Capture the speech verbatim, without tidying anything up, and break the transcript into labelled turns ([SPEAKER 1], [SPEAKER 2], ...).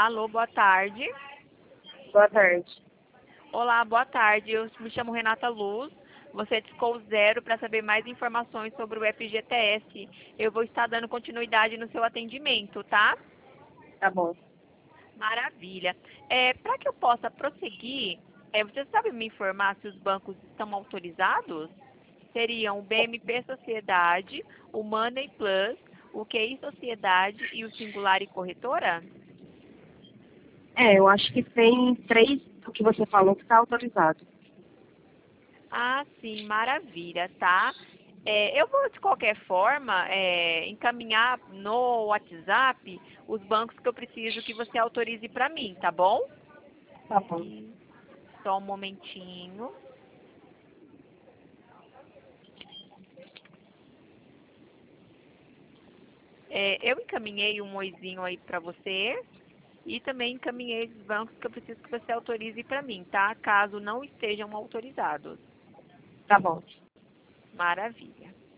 [SPEAKER 1] Alô, boa tarde.
[SPEAKER 2] Boa tarde.
[SPEAKER 1] Olá, boa tarde. Eu me chamo Renata Luz. Você discou zero para saber mais informações sobre o F G T S. Eu vou estar dando continuidade no seu atendimento, tá?
[SPEAKER 2] Tá bom.
[SPEAKER 1] Maravilha. É, para que eu possa prosseguir, é, você sabe me informar se os bancos estão autorizados? Seriam o B M P Sociedade, o Money Plus, o Q I Sociedade e o Singular e Corretora?
[SPEAKER 2] É, eu acho que tem três do que você falou que está autorizado.
[SPEAKER 1] Ah, sim, maravilha, tá? É, eu vou, de qualquer forma, é, encaminhar no WhatsApp os bancos que eu preciso que você autorize para mim, tá bom?
[SPEAKER 2] Tá bom.
[SPEAKER 1] E só um momentinho. É, eu encaminhei um oizinho aí para você e também encaminhei os bancos que eu preciso que você autorize para mim, tá? Caso não estejam autorizados.
[SPEAKER 2] Tá bom.
[SPEAKER 1] Maravilha.